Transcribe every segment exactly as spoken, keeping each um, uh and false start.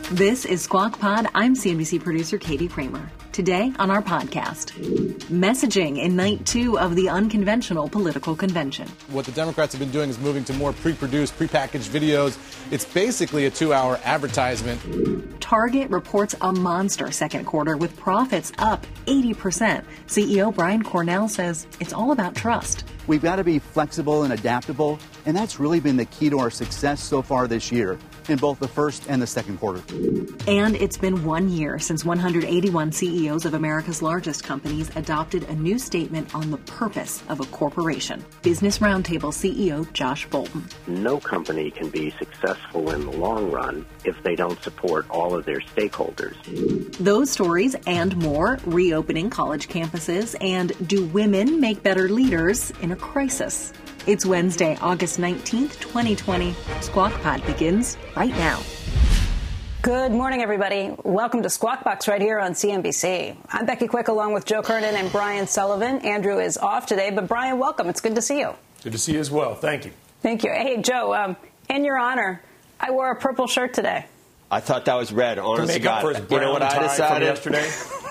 This is Squawk Pod. I'm C N B C producer Katie Kramer. Today on our podcast, messaging in night two of the unconventional political convention. What the Democrats have been doing is moving to more pre-produced, pre-packaged videos. It's basically a two-hour advertisement. Target reports a monster second quarter with profits up eighty percent. C E O Brian Cornell says it's all about trust. We've got to be flexible and adaptable, and that's really been the key to our success so far this year in both the first and the second quarter. And it's been one year since one hundred eighty-one C E Os of America's largest companies adopted a new statement on the purpose of a corporation. Business Roundtable C E O Josh Bolten. No company can be successful in the long run if they don't support all of their stakeholders. Those stories and more, reopening college campuses, and do women make better leaders in a crisis? It's Wednesday, August nineteenth, twenty twenty. Squawk Pod begins right now. Good morning, everybody. Welcome to Squawk Box right here on C N B C. I'm Becky Quick along with Joe Kernan and Brian Sullivan. Andrew is off today, but Brian, welcome. It's good to see you. Good to see you as well. Thank you. Thank you. Hey, Joe, um, in your honor, I wore a purple shirt today. I thought that was red, honest to God. For his you know what I decided? Yesterday?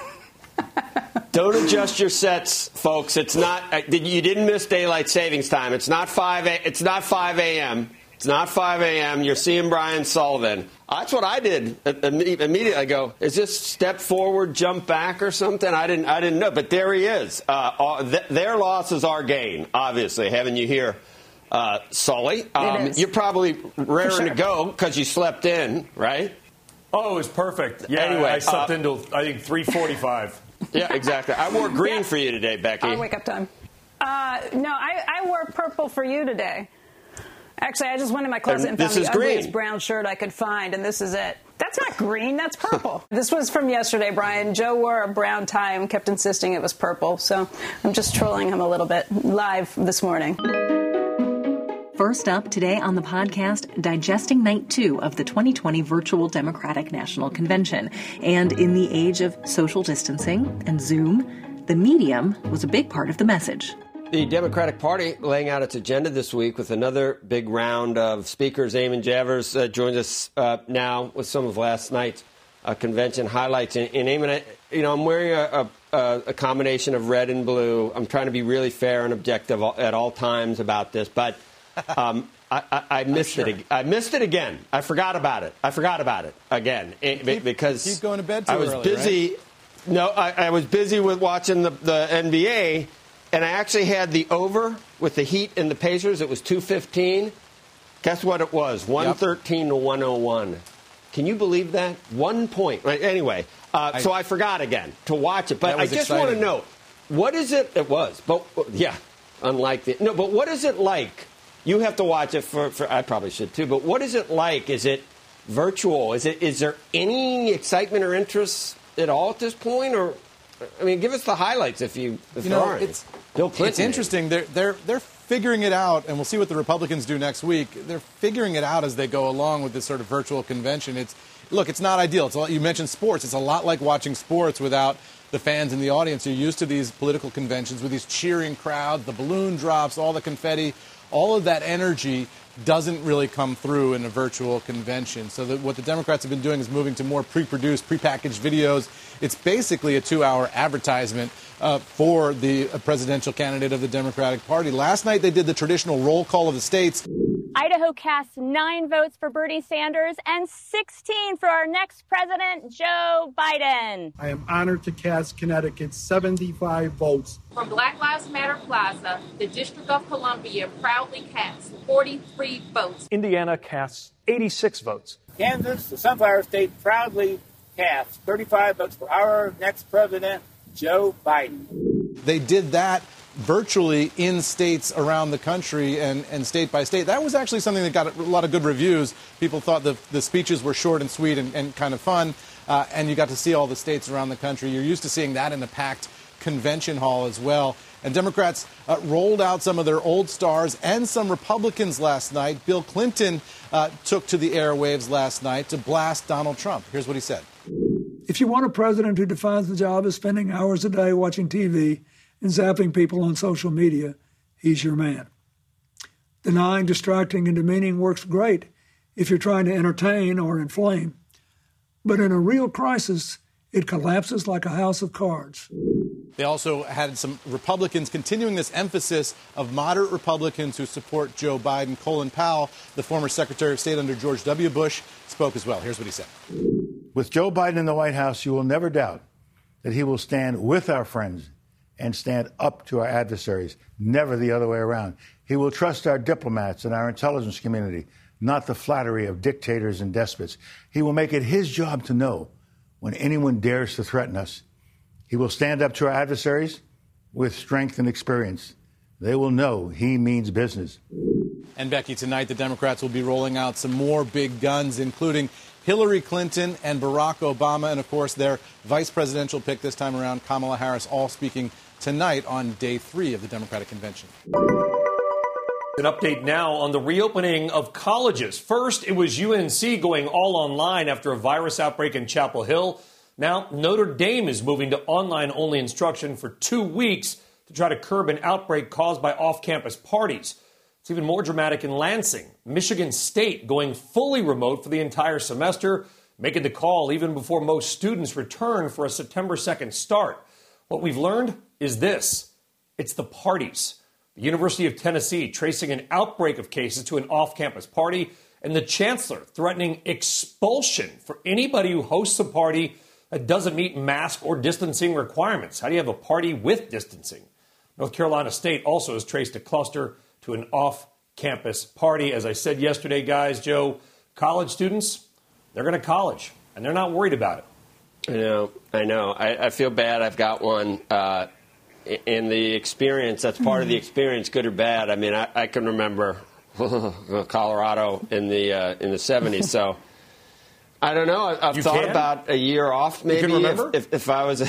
Don't adjust your sets, folks. It's not. You didn't miss daylight savings time. It's not five. It's not five a.m. It's not five a.m. You're seeing Brian Sullivan. That's what I did immediately. I go, is this step forward, jump back, or something? I didn't. I didn't know. But there he is. Uh, th- their loss is our gain. Obviously, having you here, uh, Sully. Um, you're probably raring sure. to go because you slept in, right? Oh, it was perfect. Yeah. Anyway, I slept uh, until I think three forty-five. Yeah, exactly. I wore green yeah. for you today, Becky. Oh, wake up time. Uh, no, I, I wore purple for you today. Actually, I just went in my closet and, and found the ugliest green. brown shirt I could find, and this is it. That's not green, that's purple. This was from yesterday, Brian. Joe wore a brown tie and kept insisting it was purple, so I'm just trolling him a little bit live this morning. First up today on the podcast, digesting night two of the twenty twenty virtual Democratic National Convention. And in the age of social distancing and Zoom, the medium was a big part of the message. The Democratic Party laying out its agenda this week with another big round of speakers. Eamon Javers uh, joins us uh, now with some of last night's uh, convention highlights. And, and Eamon, I, you know, I'm wearing a, a, a combination of red and blue. I'm trying to be really fair and objective at all times about this, but um, I, I, I missed sure. it. I missed it again. I forgot about it. I forgot about it again it, keep, because keep going to bed too I was early, busy. Right? No, I, I was busy with watching the, the N B A. And I actually had the over with the Heat and the Pacers. It was two fifteen. Guess what it was? one thirteen to one oh one. Can you believe that? One point. Anyway, uh, I, so I forgot again to watch it. But I just exciting. want to know, what is it? It was. But yeah, unlike the. No, but what is it like? You have to watch it for, for. I probably should too. But what is it like? Is it virtual? Is it? Is there any excitement or interest at all at this point? Or, I mean, give us the highlights if you if you there know, aren't. It's, Bill Clinton. It's interesting. They're they're they're figuring it out, and we'll see what the Republicans do next week. They're figuring it out as they go along with this sort of virtual convention. It's look, it's not ideal. It's a lot, you mentioned sports. It's a lot like watching sports without the fans in the audience. You're used to these political conventions with these cheering crowds, the balloon drops, all the confetti, all of that energy doesn't really come through in a virtual convention. So that what the Democrats have been doing is moving to more pre-produced, pre-packaged videos. It's basically a two-hour advertisement uh, for the uh, presidential candidate of the Democratic Party. Last night they did the traditional roll call of the states. Idaho cast nine votes for Bernie Sanders and sixteen for our next president, Joe Biden. I am honored to cast Connecticut's seventy-five votes. From Black Lives Matter Plaza, the District of Columbia proudly casts forty-three votes. Indiana casts eighty-six votes. Kansas, the Sunflower State, proudly casts thirty-five votes for our next president, Joe Biden. They did that virtually in states around the country and, and state by state. That was actually something that got a lot of good reviews. People thought the, the speeches were short and sweet and, and kind of fun, uh, and you got to see all the states around the country. You're used to seeing that in a packed convention hall as well. And Democrats uh, rolled out some of their old stars and some Republicans last night. Bill Clinton uh, took to the airwaves last night to blast Donald Trump. Here's what he said. If you want a president who defines the job as spending hours a day watching T V and zapping people on social media, he's your man. Denying, distracting, and demeaning works great if you're trying to entertain or inflame. But in a real crisis, it collapses like a house of cards. They also had some Republicans continuing this emphasis of moderate Republicans who support Joe Biden. Colin Powell, the former Secretary of State under George W. Bush, spoke as well. Here's what he said. With Joe Biden in the White House, you will never doubt that he will stand with our friends and stand up to our adversaries, never the other way around. He will trust our diplomats and our intelligence community, not the flattery of dictators and despots. He will make it his job to know when anyone dares to threaten us. He will stand up to our adversaries with strength and experience. They will know he means business. And Becky, tonight the Democrats will be rolling out some more big guns, including Hillary Clinton and Barack Obama, and of course their vice presidential pick this time around, Kamala Harris, all speaking tonight on day three of the Democratic Convention. An update now on the reopening of colleges. First, it was U N C going all online after a virus outbreak in Chapel Hill. Now, Notre Dame is moving to online-only instruction for two weeks to try to curb an outbreak caused by off-campus parties. It's even more dramatic in Lansing. Michigan State going fully remote for the entire semester, making the call even before most students return for a September second start. What we've learned is this. It's the parties. The University of Tennessee tracing an outbreak of cases to an off-campus party, and the chancellor threatening expulsion for anybody who hosts a party that doesn't meet mask or distancing requirements. How do you have a party with distancing? North Carolina State also has traced a cluster to an off-campus party. As I said yesterday, guys, Joe, college students, they're going to college, and they're not worried about it. I know, I know. I, I feel bad. I've got one. Uh, in the experience, that's part of the experience, good or bad. I mean, I, I can remember Colorado in the uh, in the seventies, so I don't know. I, I've you thought can? about a year off, maybe. You can remember? If, if, if I was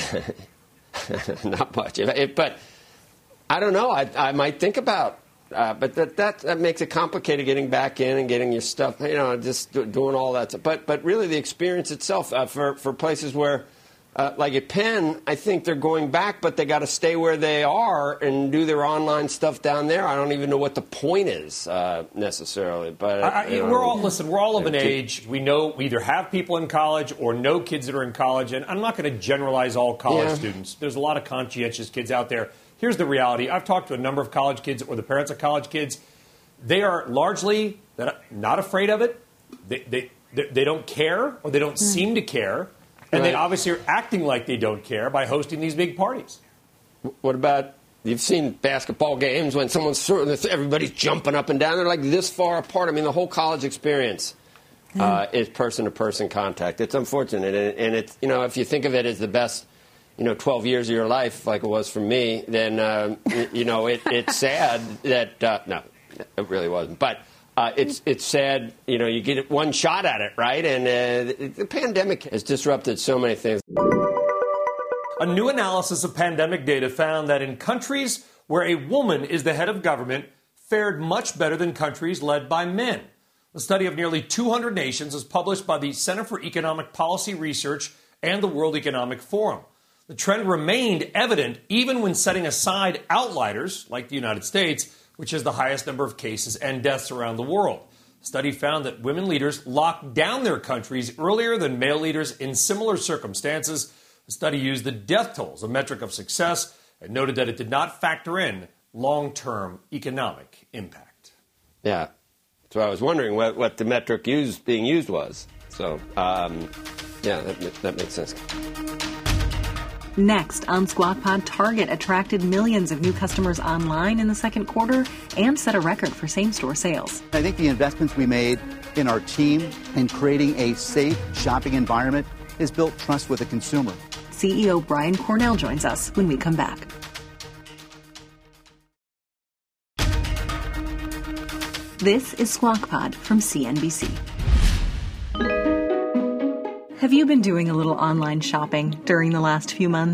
not much, if, if, but I don't know. I, I might think about. Uh, but that, that that makes it complicated getting back in and getting your stuff, you know, just do, doing all that stuff. But but really the experience itself uh, for for places where, uh, like at Penn, I think they're going back, but they got to stay where they are and do their online stuff down there. I don't even know what the point is uh, necessarily. But I, I, we're all listen. We're all of an age. We know we either have people in college or know kids that are in college. And I'm not going to generalize all college Yeah. students. There's a lot of conscientious kids out there. Here's the reality. I've talked to a number of college kids or the parents of college kids. They are largely not afraid of it. They they, they don't care, or they don't mm. seem to care. And Right. they obviously are acting like they don't care by hosting these big parties. What about, you've seen basketball games when someone's sort of, everybody's jumping up and down. They're like this far apart. I mean, the whole college experience uh, is person-to-person contact. It's unfortunate. And, and it's, you know, if you think of it as the best, you know, twelve years of your life, like it was for me, then, uh, you know, it, it's sad that, uh, no, it really wasn't. But uh, it's it's sad, you know, you get one shot at it, right? And uh, the, the pandemic has disrupted so many things. A new analysis of pandemic data found that in countries where a woman is the head of government fared much better than countries led by men. A study of nearly two hundred nations is published by the Center for Economic Policy Research and the World Economic Forum. The trend remained evident even when setting aside outliers like the United States, which has the highest number of cases and deaths around the world. The study found that women leaders locked down their countries earlier than male leaders in similar circumstances. The study used the death tolls, a metric of success, and noted that it did not factor in long-term economic impact. Yeah. So I was wondering what, what the metric used, being used was. So, um, yeah, that, that makes sense. Next on Squawk Pod, Target attracted millions of new customers online in the second quarter and set a record for same-store sales. I think the investments we made in our team in creating a safe shopping environment has built trust with the consumer. C E O Brian Cornell joins us when we come back. This is Squawk Pod from C N B C. Have you been doing a little online shopping during the last few months?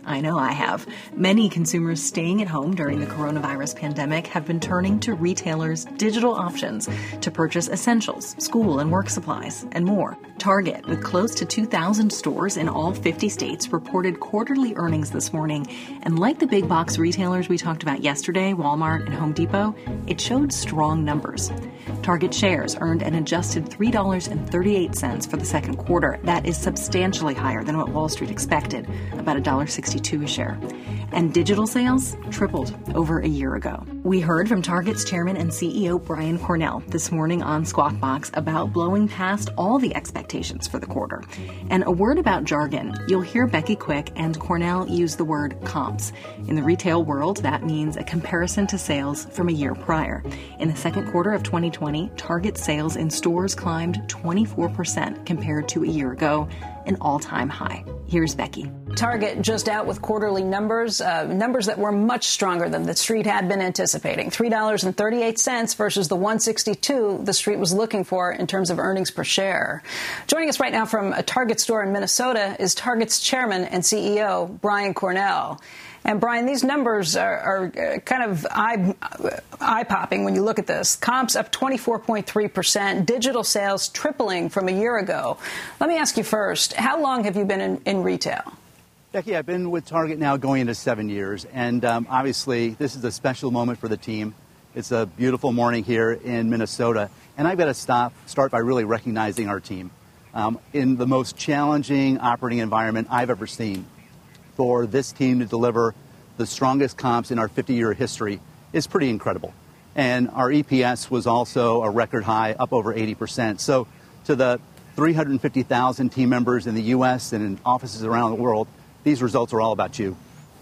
I know I have. Many consumers staying at home during the coronavirus pandemic have been turning to retailers' digital options to purchase essentials, school and work supplies, and more. Target, with close to two thousand stores in all fifty states, reported quarterly earnings this morning. And like the big box retailers we talked about yesterday, Walmart and Home Depot, it showed strong numbers. Target shares earned an adjusted three dollars and thirty-eight cents for the second quarter. That is substantially higher than what Wall Street expected, about one dollar sixty-two a share. And digital sales tripled over a year ago. We heard from Target's chairman and C E O Brian Cornell this morning on Squawk Box about blowing past all the expectations for the quarter. And a word about jargon. You'll hear Becky Quick and Cornell use the word comps. In the retail world, that means a comparison to sales from a year prior. In the second quarter of twenty twenty, Target sales in stores climbed twenty-four percent compared to a year ago, an all-time high. Here's Becky. Target just out with quarterly numbers, uh, numbers that were much stronger than the Street had been anticipating. three dollars and thirty-eight cents versus the one dollar sixty-two the Street was looking for in terms of earnings per share. Joining us right now from a Target store in Minnesota is Target's chairman and C E O, Brian Cornell. And, Brian, these numbers are, are kind of eye, eye-popping when you look at this. Comps up twenty-four point three percent, digital sales tripling from a year ago. Let me ask you first, how long have you been in, in retail? Becky, I've been with Target now going into seven years, and um, obviously this is a special moment for the team. It's a beautiful morning here in Minnesota, and I've got to stop, start by really recognizing our team. Um, in the most challenging operating environment I've ever seen, for this team to deliver the strongest comps in our fifty-year history is pretty incredible. And our E P S was also a record high, up over eighty percent. So to the three hundred fifty thousand team members in the U S and in offices around the world, these results are all about you.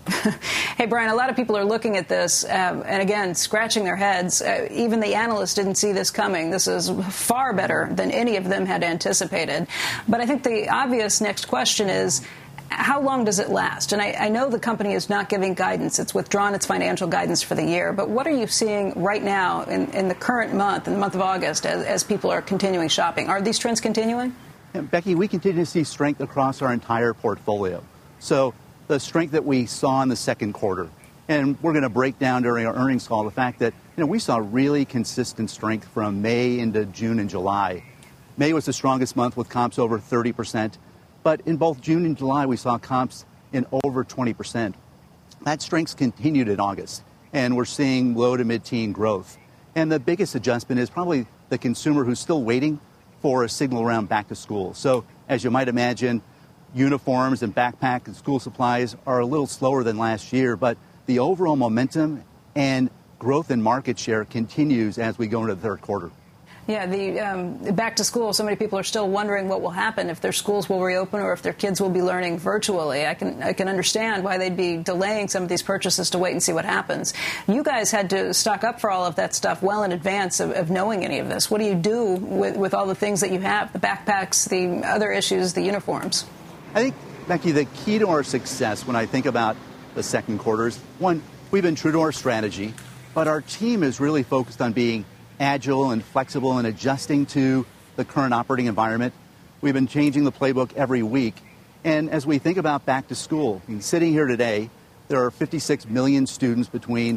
Hey, Brian, a lot of people are looking at this um, and, again, scratching their heads. Uh, even the analysts didn't see this coming. This is far better than any of them had anticipated. But I think the obvious next question is, how long does it last? And I, I know the company is not giving guidance. It's withdrawn its financial guidance for the year. But what are you seeing right now in, in the current month, in the month of August, as, as people are continuing shopping? Are these trends continuing? Yeah, Becky, we continue to see strength across our entire portfolio. So the strength that we saw in the second quarter, and we're going to break down during our earnings call the fact that, you know, we saw really consistent strength from May into June and July. May was the strongest month with comps over thirty percent. But in both June and July, we saw comps in over twenty percent. That strength continued in August, and we're seeing low to mid-teen growth. And the biggest adjustment is probably the consumer who's still waiting for a signal around back to school. So as you might imagine, uniforms and backpack and school supplies are a little slower than last year, but the overall momentum and growth in market share continues as we go into the third quarter. Yeah, the um, back to school, so many people are still wondering what will happen if their schools will reopen or if their kids will be learning virtually. I can I can understand why they'd be delaying some of these purchases to wait and see what happens. You guys had to stock up for all of that stuff well in advance of, of knowing any of this. What do you do with, with all the things that you have, the backpacks, the other issues, the uniforms? I think, Becky, the key to our success when I think about the second quarter is, one, we've been true to our strategy, but our team is really focused on being agile and flexible and adjusting to the current operating environment. We've been changing the playbook every week. And as we think about back to school, I mean, sitting here today, there are fifty-six million students between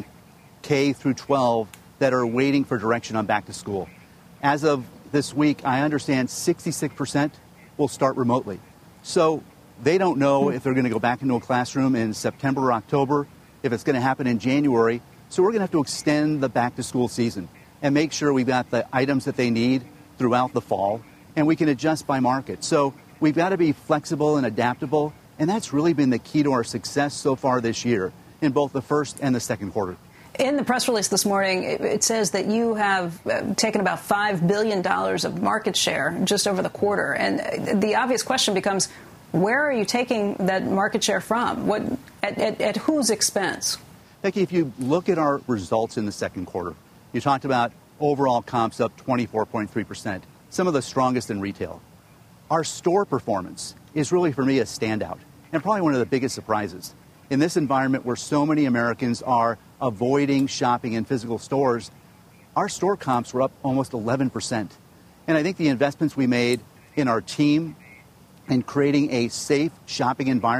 K through twelve that are waiting for direction on back to school. As of this week, I understand sixty-six percent will start remotely. So they don't know if they're going to go back into a classroom in September or October, if it's going to happen in January. So we're going to have to extend the back to school season and make sure we've got the items that they need throughout the fall, and we can adjust by market. So we've got to be flexible and adaptable, and that's really been the key to our success so far this year in both the first and the second quarter. In the press release this morning, it says that you have taken about five billion dollars of market share just over the quarter. And the obvious question becomes, where are you taking that market share from? What, at, at, at whose expense? Becky, if you look at our results in the second quarter, you talked about overall comps up twenty-four point three percent, some of the strongest in retail. Our store performance is really, for me, a standout and probably one of the biggest surprises. In this environment where so many Americans are avoiding shopping in physical stores, our store comps were up almost eleven percent. And I think the investments we made in our team and creating a safe shopping environment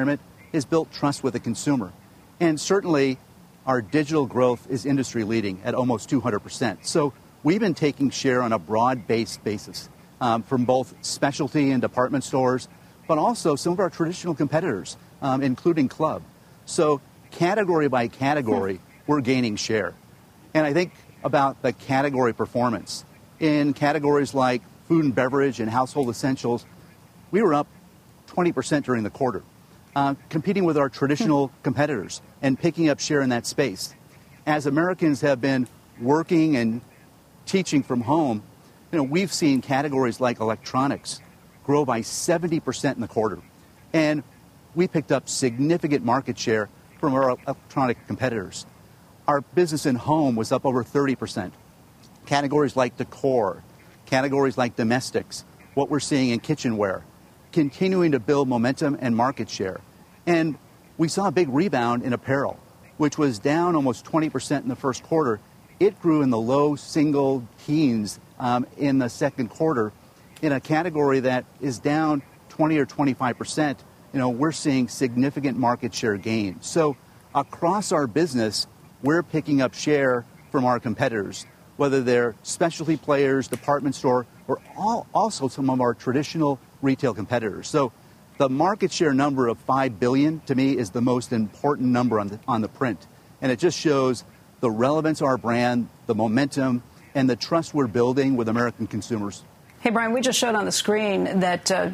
has built trust with the consumer. And certainly, our digital growth is industry leading at almost two hundred percent. So we've been taking share on a broad-based basis um, from both specialty and department stores, but also some of our traditional competitors, um, including club. So category by category, we're gaining share. And I think about the category performance. In categories like food and beverage and household essentials, we were up twenty percent during the quarter, uh, competing with our traditional competitors and picking up share in that space. As Americans have been working and teaching from home, you know, we've seen categories like electronics grow by seventy percent in the quarter. And we picked up significant market share from our electronic competitors. Our business in home was up over thirty percent. Categories like decor, categories like domestics, what we're seeing in kitchenware, continuing to build momentum and market share. And we saw a big rebound in apparel, which was down almost twenty percent in the first quarter. It grew in the low single teens um, in the second quarter. In a category that is down twenty or twenty-five percent, you know, we're seeing significant market share gain. So across our business, we're picking up share from our competitors, whether they're specialty players, department store, or all, also some of our traditional retail competitors. So the market share number of five billion dollars to me is the most important number on the, on the print. And it just shows the relevance of our brand, the momentum, and the trust we're building with American consumers. Hey, Brian, we just showed on the screen that uh,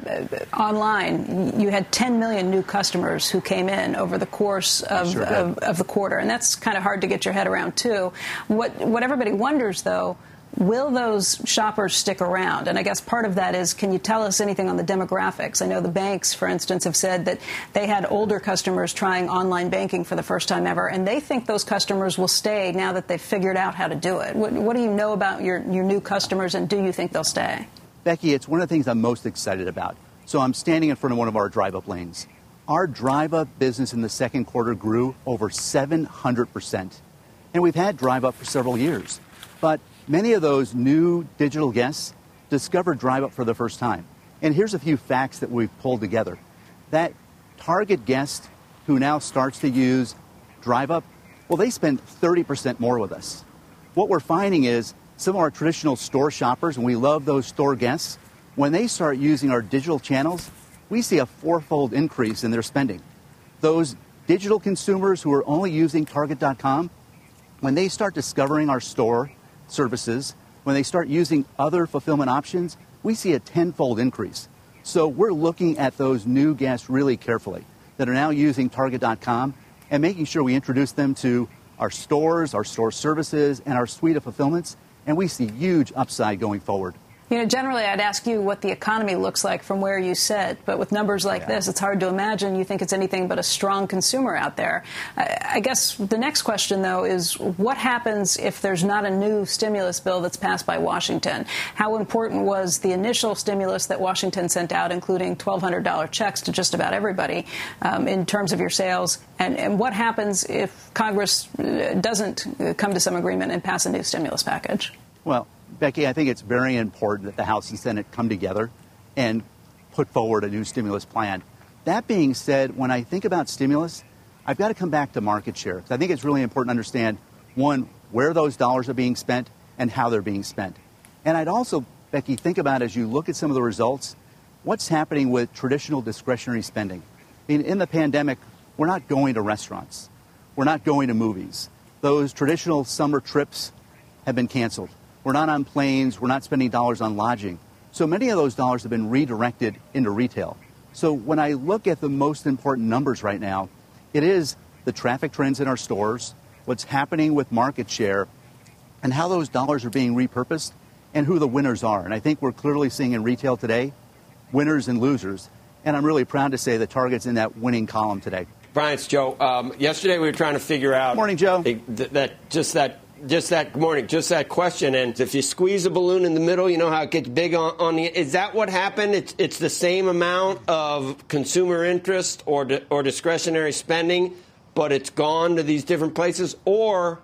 online you had ten million new customers who came in over the course of, sure of, of the quarter. And that's kind of hard to get your head around, too. What, what everybody wonders, though, will those shoppers stick around? And I guess part of that is, can you tell us anything on the demographics? I know the banks, for instance, have said that they had older customers trying online banking for the first time ever, and they think those customers will stay now that they've figured out how to do it. What, what do you know about your, your new customers, and do you think they'll stay? Becky, it's one of the things I'm most excited about. So I'm standing in front of one of our drive-up lanes. Our drive-up business in the second quarter grew over seven hundred percent. And we've had drive-up for several years. But many of those new digital guests discovered drive-up for the first time. And here's a few facts that we've pulled together. That target guest who now starts to use drive-up, well, they spend thirty percent more with us. What we're finding is some of our traditional store shoppers, and we love those store guests, when they start using our digital channels, we see a fourfold increase in their spending. Those digital consumers who are only using Target dot com, when they start discovering our store services, when they start using other fulfillment options, we see a tenfold increase. So we're looking at those new guests really carefully that are now using Target dot com and making sure we introduce them to our stores, our store services, and our suite of fulfillments. And we see huge upside going forward. You know, generally, I'd ask you what the economy looks like from where you sit. But with numbers like yeah. this, it's hard to imagine you think it's anything but a strong consumer out there. I, I guess the next question, though, is what happens if there's not a new stimulus bill that's passed by Washington? How important was the initial stimulus that Washington sent out, including twelve hundred dollars checks to just about everybody, um, in terms of your sales? And, and what happens if Congress doesn't come to some agreement and pass a new stimulus package? Well, Becky, I think it's very important that the House and Senate come together and put forward a new stimulus plan. That being said, when I think about stimulus, I've got to come back to market share. Because I think it's really important to understand, one, where those dollars are being spent and how they're being spent. And I'd also, Becky, think about, as you look at some of the results, what's happening with traditional discretionary spending. I mean, in the pandemic, we're not going to restaurants. We're not going to movies. Those traditional summer trips have been canceled. We're not on planes. We're not spending dollars on lodging. So many of those dollars have been redirected into retail. So when I look at the most important numbers right now, it is the traffic trends in our stores, what's happening with market share, and how those dollars are being repurposed, and who the winners are. And I think we're clearly seeing in retail today winners and losers. And I'm really proud to say that Target's in that winning column today. Brian, it's Joe. Um, yesterday we were trying to figure out. Morning, Joe. That, that just that. Just that, good morning, just that question. And if you squeeze a balloon in the middle, you know how it gets big on, on the, is that what happened? It's it's the same amount of consumer interest or di, or discretionary spending, but it's gone to these different places? Or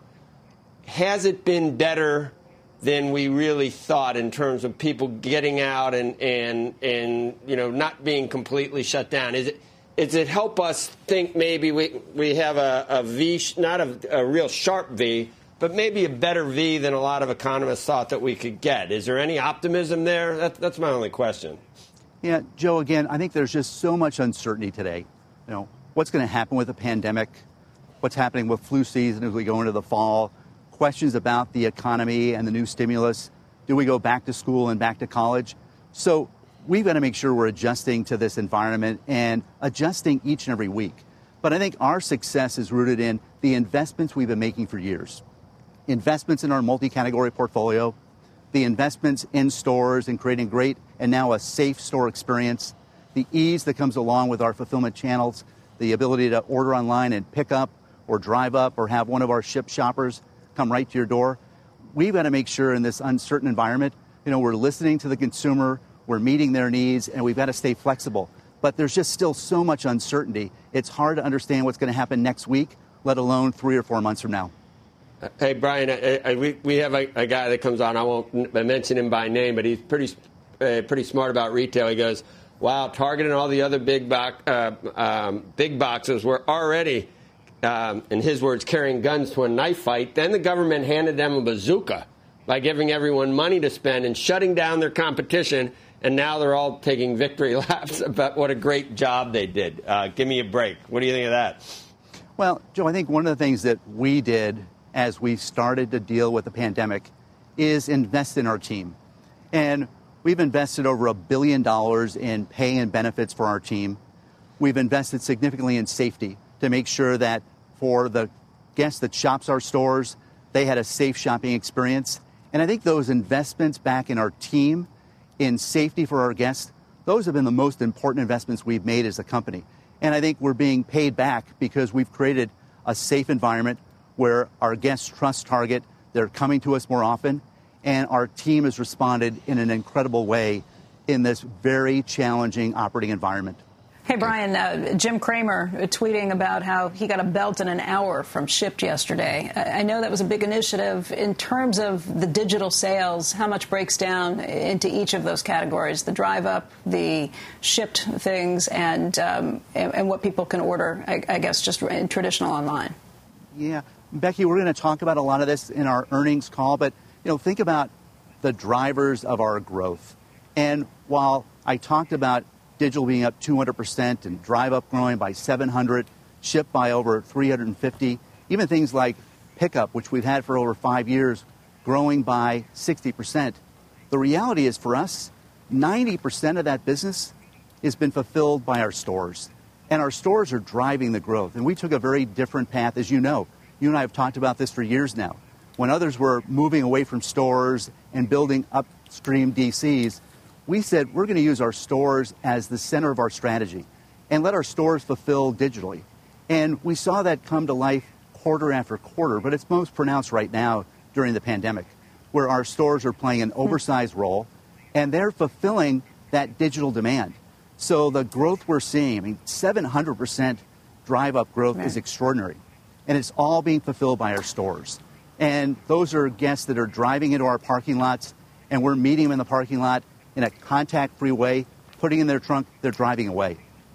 has it been better than we really thought in terms of people getting out and, and, and you know, not being completely shut down? Is it, is it help us think maybe we, we have a, a V, not a, a real sharp V, but maybe a better V than a lot of economists thought that we could get. Is there any optimism there? That, that's my only question. Yeah, Joe, again, I think there's just so much uncertainty today. You know, what's going to happen with the pandemic? What's happening with flu season as we go into the fall? Questions about the economy and the new stimulus. Do we go back to school and back to college? So we've got to make sure we're adjusting to this environment and adjusting each and every week. But I think our success is rooted in the investments we've been making for years. Investments in our multi-category portfolio, the investments in stores and creating great and now a safe store experience, the ease that comes along with our fulfillment channels, the ability to order online and pick up or drive up or have one of our Shipt shoppers come right to your door. We've got to make sure in this uncertain environment, you know, we're listening to the consumer, we're meeting their needs, and we've got to stay flexible. But there's just still so much uncertainty. It's hard to understand what's going to happen next week, let alone three or four months from now. Hey, Brian, I, I, we, we have a, a guy that comes on. I won't mention him by name, but he's pretty uh, pretty smart about retail. He goes, wow, Target and all the other big, bo- uh, um, big boxes were already, um, in his words, carrying guns to a knife fight. Then the government handed them a bazooka by giving everyone money to spend and shutting down their competition. And now they're all taking victory laps about what a great job they did. Uh, give me a break. What do you think of that? Well, Joe, I think one of the things that we did as we started to deal with the pandemic is invest in our team. And we've invested over a billion dollars in pay and benefits for our team. We've invested significantly in safety to make sure that for the guests that shops our stores, they had a safe shopping experience. And I think those investments back in our team, in safety for our guests, those have been the most important investments we've made as a company. And I think we're being paid back because we've created a safe environment where our guests trust Target, they're coming to us more often, and our team has responded in an incredible way in this very challenging operating environment. Hey, Brian, uh, Jim Cramer tweeting about how he got a belt in an hour from Shipt yesterday. I know that was a big initiative. In terms of the digital sales, how much breaks down into each of those categories, the drive up, the Shipt things, and, um, and, and what people can order, I, I guess, just in traditional online? Yeah. Becky, we're going to talk about a lot of this in our earnings call, but, you know, think about the drivers of our growth. And while I talked about digital being up two hundred percent and drive up growing by seven hundred, Shipt by over three hundred fifty, even things like pickup, which we've had for over five years, growing by sixty percent. The reality is for us, ninety percent of that business has been fulfilled by our stores. And our stores are driving the growth. And we took a very different path, as you know. You and I have talked about this for years now. When others were moving away from stores and building upstream D Cs, we said we're going to use our stores as the center of our strategy and let our stores fulfill digitally. And we saw that come to life quarter after quarter, but it's most pronounced right now during the pandemic, where our stores are playing an oversized role and they're fulfilling that digital demand. So the growth we're seeing, I mean, seven hundred percent drive-up growth right. is extraordinary. And it's all being fulfilled by our stores. And those are guests that are driving into our parking lots, and we're meeting them in the parking lot in a contact-free way, putting in their trunk, they're driving away.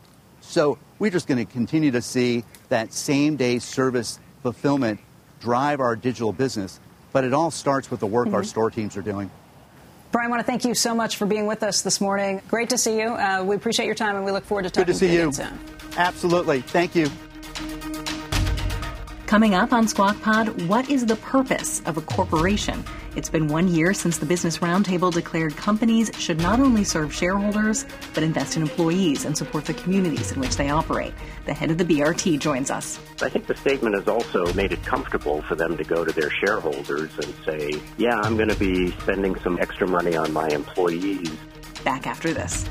So we're just going to continue to see that same-day service fulfillment drive our digital business. But it all starts with the work mm-hmm. our store teams are doing. Brian, I want to thank you so much for being with us this morning. Great to see you. Uh, we appreciate your time, and we look forward to talking Good to see to you you. again soon. Absolutely. Thank you. Coming up on Squawk Pod, what is the purpose of a corporation? It's been one year since the Business Roundtable declared companies should not only serve shareholders, but invest in employees and support the communities in which they operate. The head of the B R T joins us. I think the statement has also made it comfortable for them to go to their shareholders and say, yeah, I'm going to be spending some extra money on my employees. Back after this.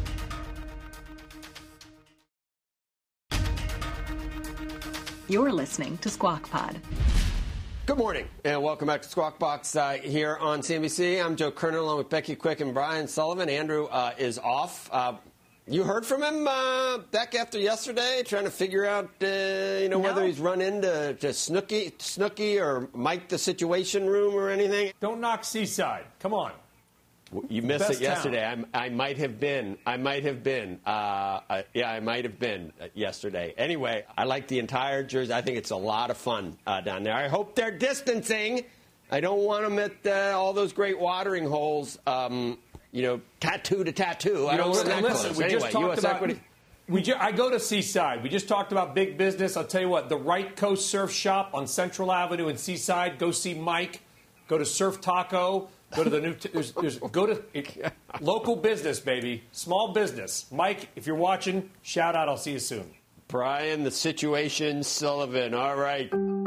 You're listening to Squawk Pod. Good morning, and welcome back to Squawk Box uh, here on C N B C. I'm Joe Kerner, along with Becky Quick and Brian Sullivan. Andrew uh, is off. Uh, you heard from him uh, back after yesterday, trying to figure out, uh, you know, no. whether he's run into to Snooki, Snooki or Mike the Situation Room or anything? Don't knock Seaside. Come on. You missed Best it yesterday. I, I might have been. I might have been. Uh, uh, yeah, I might have been uh, yesterday. Anyway, I like the entire Jersey. I think it's a lot of fun uh, down there. I hope they're distancing. I don't want them at uh, all those great watering holes, um, you know, tattoo to tattoo. I don't want that listen, close. we Anyway, just talked U S about, Equity. We ju- I go to Seaside. We just talked about big business. I'll tell you what, the Right Coast Surf Shop on Central Avenue in Seaside. Go see Mike. Go to Surf Taco. Go to the new. T- there's, there's, go to it, local business, baby. Small business. Mike, if you're watching, shout out. I'll see you soon. Brian, the Situation Sullivan. All right.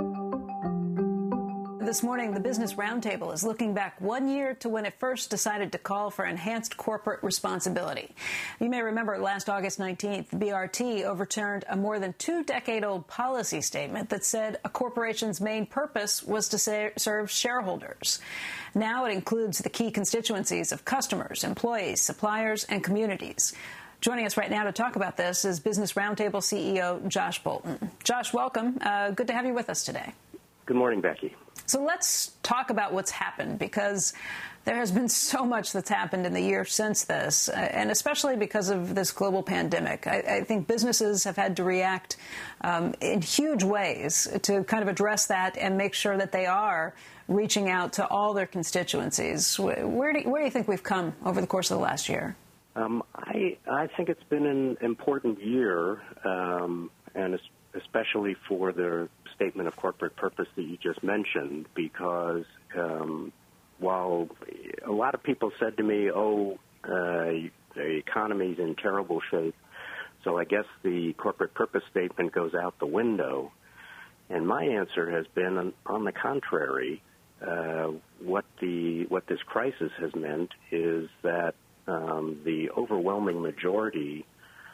This morning, the Business Roundtable is looking back one year to when it first decided to call for enhanced corporate responsibility. You may remember last August nineteenth, B R T overturned a more than two-decade-old policy statement that said a corporation's main purpose was to sa- serve shareholders. Now it includes the key constituencies of customers, employees, suppliers, and communities. Joining us right now to talk about this is Business Roundtable C E O Josh Bolten. Josh, welcome. Uh, good to have you with us today. Good morning, Becky. So let's talk about what's happened, because there has been so much that's happened in the year since this, and especially because of this global pandemic. I, I think businesses have had to react um, in huge ways to kind of address that and make sure that they are reaching out to all their constituencies. Where do, where do you think we've come over the course of the last year? Um, I, I think it's been an important year, um, and especially for the statement of corporate purpose that you just mentioned, because um, while a lot of people said to me, oh, uh, the economy's in terrible shape, so I guess the corporate purpose statement goes out the window. And my answer has been, on, on the contrary, uh, what the what this crisis has meant is that um, the overwhelming majority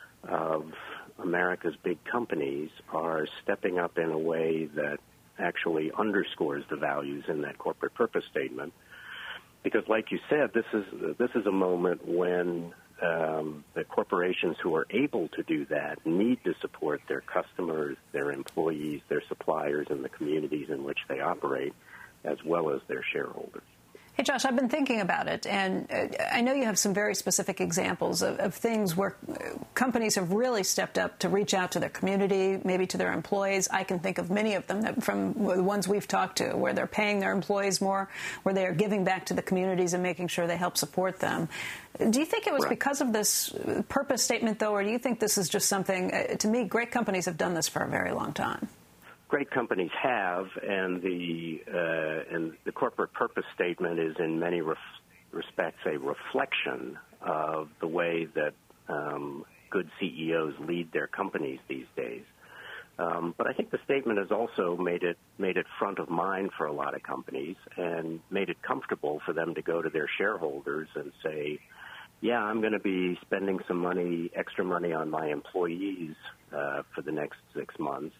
of America's big companies are stepping up in a way that actually underscores the values in that corporate purpose statement. Because, like you said, this is this is a moment when um, the corporations who are able to do that need to support their customers, their employees, their suppliers, and the communities in which they operate, as well as their shareholders. Hey, Josh, I've been thinking about it, and I know you have some very specific examples of, of things where companies have really stepped up to reach out to their community, maybe to their employees. I can think of many of them that from the ones we've talked to, where they're paying their employees more, where they are giving back to the communities and making sure they help support them. Do you think it was right. because of this purpose statement, though, or do you think this is just something, uh, to me, great companies have done this for a very long time? Great companies have, and the uh, and the corporate purpose statement is in many ref- respects a reflection of the way that um, good C E Os lead their companies these days. Um, but I think the statement has also made it made it front of mind for a lot of companies and made it comfortable for them to go to their shareholders and say, yeah, I'm going to be spending some money, extra money on my employees uh, for the next six months.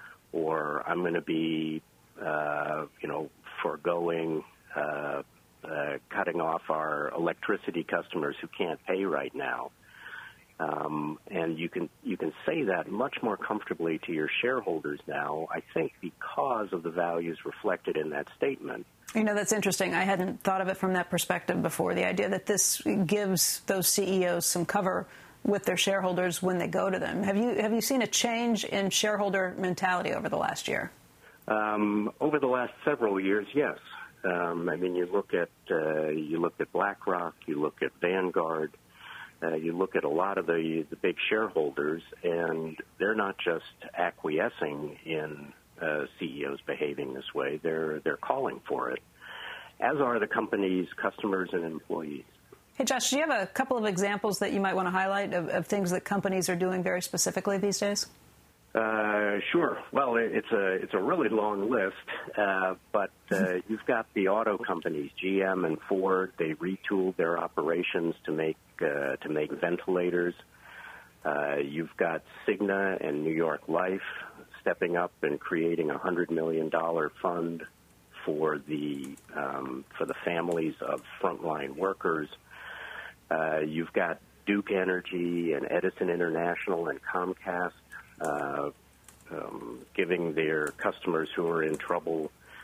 Or I'm going to be, uh, you know, foregoing, uh, uh, cutting off our electricity customers who can't pay right now. Um, and you can you can say that much more comfortably to your shareholders now, I think, because of the values reflected in that statement. You know, that's interesting. I hadn't thought of it from that perspective before, the idea that this gives those C E Os some cover with their shareholders when they go to them. Have you have you seen a change in shareholder mentality over the last year? Um, over the last several years, yes. Um, I mean, you look at uh, you look at BlackRock, you look at Vanguard, uh, you look at a lot of the the big shareholders, and they're not just acquiescing in uh, C E Os behaving this way; they're they're calling for it, as are the company's customers and employees. Hey, Josh, do you have a couple of examples that you might want to highlight of, of things that companies are doing very specifically these days? Uh, sure. Well, it's a it's a really long list, uh, but uh, you've got the auto companies, G M and Ford. They retooled their operations to make uh, to make ventilators. Uh, you've got Cigna and New York Life stepping up and creating a hundred million dollar fund for the um, for the families of frontline workers. Uh, you've got Duke Energy and Edison International and Comcast uh, um, giving their customers who are in trouble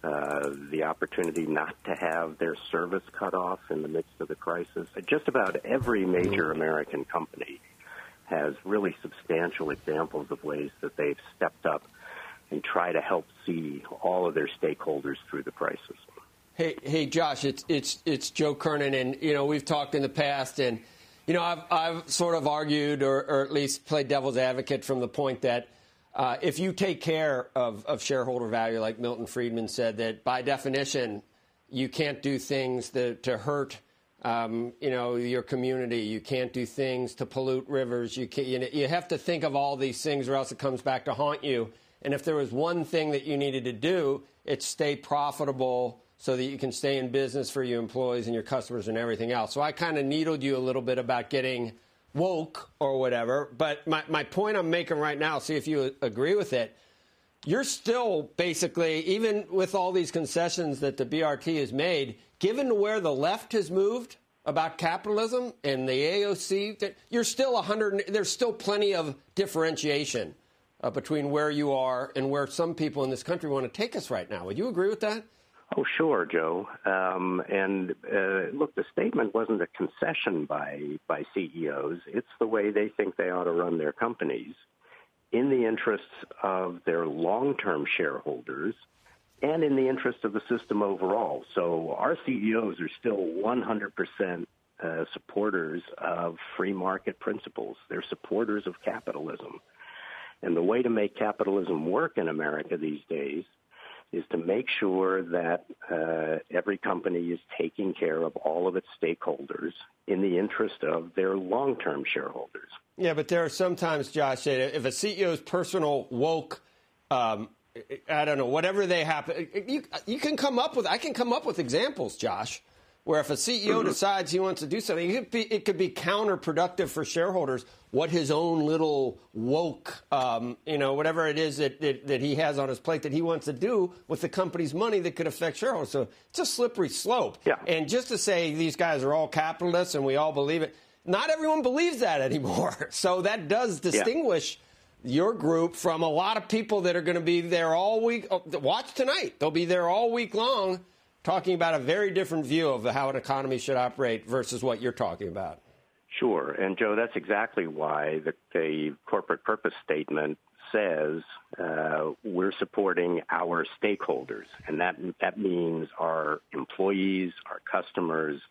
uh, the opportunity not to have their service cut off in the midst of the crisis. Just about every major American company has really substantial examples of ways that they've stepped up and try to help see all of their stakeholders through the crisis. Hey, hey, Josh, it's it's it's Joe Kernan, and you know we've talked in the past, and you know I've I've sort of argued, or, or at least played devil's advocate from the point that uh, if you take care of, of shareholder value, like Milton Friedman said, that by definition you can't do things that, to hurt um, you know your community, you can't do things to pollute rivers, you can you, know, you have to think of all these things, or else it comes back to haunt you. And if there was one thing that you needed to do, it's stay profitable, so that you can stay in business for your employees and your customers and everything else. So I kind of needled you a little bit about getting woke or whatever. But my, my point I'm making right now, see if you agree with it, you're still basically, even with all these concessions that the B R T has made, given where the left has moved about capitalism and the A O C, you're still one hundred, there's still plenty of differentiation uh, between where you are and where some people in this country want to take us right now. Would you agree with that? Oh, sure, Joe. Um, and uh, look, the statement wasn't a concession by by C E Os. It's the way they think they ought to run their companies in the interests of their long-term shareholders and in the interest of the system overall. So our C E Os are still one hundred percent uh, supporters of free market principles. They're supporters of capitalism. And the way to make capitalism work in America these days is to make sure that uh, every company is taking care of all of its stakeholders in the interest of their long-term shareholders. Yeah, but there are sometimes, Josh, if a C E O's personal woke, um, I don't know, whatever they happen, you, you can come up with, I can come up with examples, Josh, where if a C E O mm-hmm. decides he wants to do something, it could be, it could be counterproductive for shareholders what his own little woke, um, you know, whatever it is that, that, that he has on his plate that he wants to do with the company's money that could affect shareholders. So it's a slippery slope. Yeah. And just to say these guys are all capitalists and we all believe it, not everyone believes that anymore. So that does distinguish yeah. your group from a lot of people that are going to be there all week. Oh, watch tonight. They'll be there all week long talking about a very different view of how an economy should operate versus what you're talking about. Sure. And, Joe, that's exactly why the, the corporate purpose statement says uh, we're supporting our stakeholders. And that that means our employees, our customers,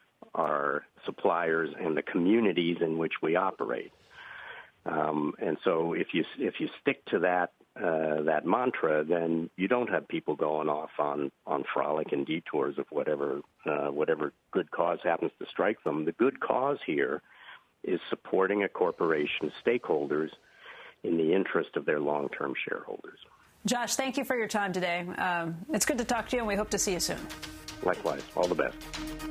our suppliers, and the communities in which we operate. Um, and so if you if you stick to that uh, that mantra, then you don't have people going off on, on frolic and detours of whatever uh, whatever good cause happens to strike them. The good cause here is supporting a corporation's stakeholders in the interest of their long-term shareholders. Josh, thank you for your time today. Um, it's good to talk to you, and we hope to see you soon. Likewise. All the best.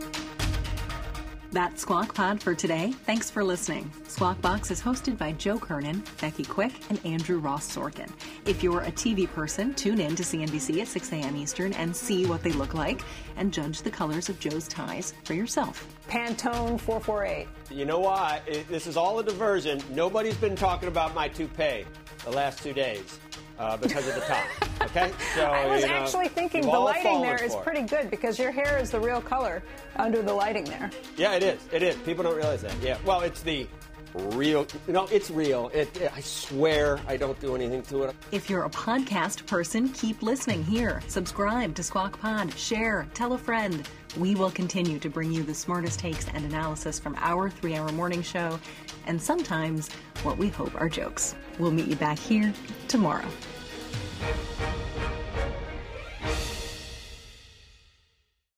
That's Squawk Pod for today. Thanks for listening. Squawk Box is hosted by Joe Kernan, Becky Quick, and Andrew Ross Sorkin. If you're a T V person, tune in to C N B C at six a.m. Eastern and see what they look like and judge the colors of Joe's ties for yourself. Pantone four forty-eight. You know why? It, this is all a diversion. Nobody's been talking about my toupee the last two days. Uh, because of the top, okay? So, I was you know, actually thinking the lighting there is pretty good because your hair is the real color under the lighting there. Yeah, it is. It is. People don't realize that. Yeah. Well, it's the real. You know, it's real. It, it, I swear I don't do anything to it. If you're a podcast person, keep listening here. Subscribe to Squawk Pod. Share. Tell a friend. We will continue to bring you the smartest takes and analysis from our three-hour morning show, and sometimes what we hope are jokes. We'll meet you back here tomorrow.